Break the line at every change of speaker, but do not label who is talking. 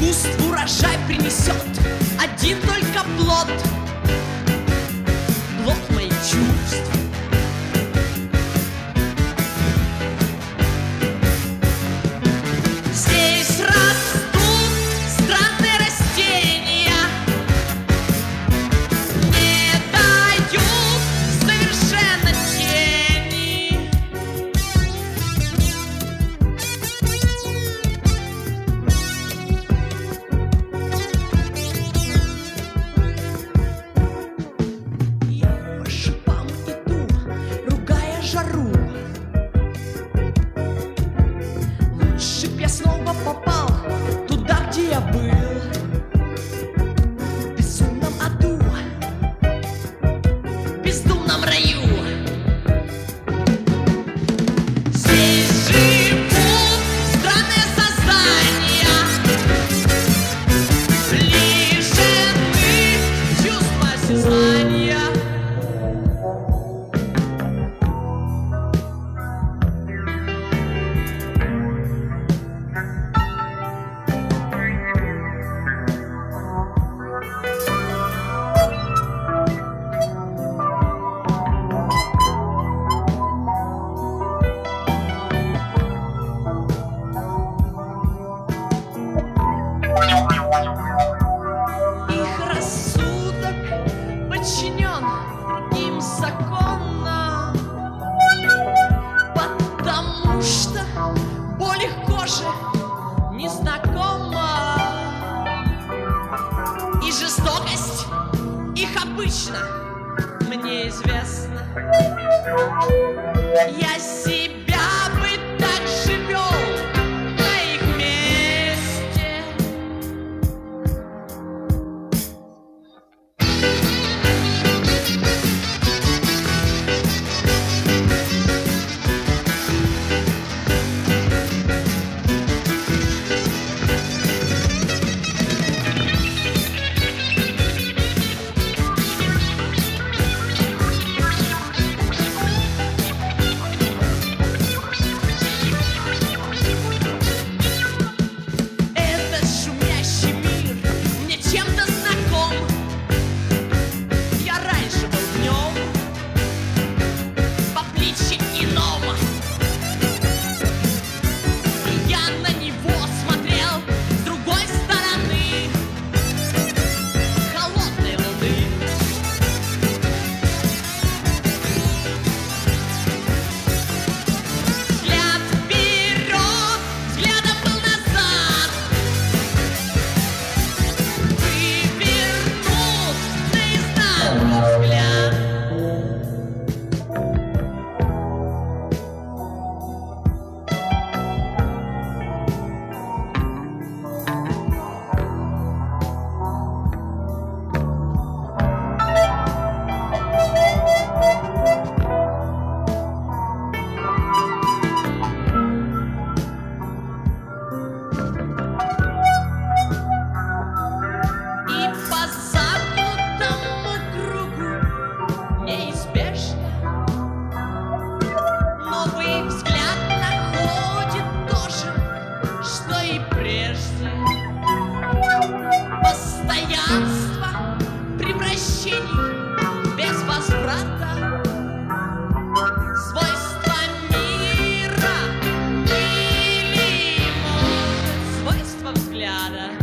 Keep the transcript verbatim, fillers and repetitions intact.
искусств урожай принесет один только плод, плод моих чувств. Здесь растут странные растения, не дают совершенно тени. Я по шипам иду, ругая жару. Лучше б я снова попал туда, где я был, в безумном аду, в бездумном раю. Здесь живут странные создания, лишены чувства осязания. Их рассудок подчинен другим законам, потому что боль их кожи незнакома, и жестокость их обычно мне известна. Я себя бы так же вел на их месте. Этот шумящий мир мне чем-то знаком. Я раньше был в нем в обличье ином, и я на него смотрел с другой стороны холодной луны. Взгляд вперед, взглядом был назад, вывернул наизнанку взгляд. И по замкнутому кругу неизбежно новый взгляд находит то же, что и прежде. Постоянство превращений без возврата, свойства мира или, может, свойства взгляда.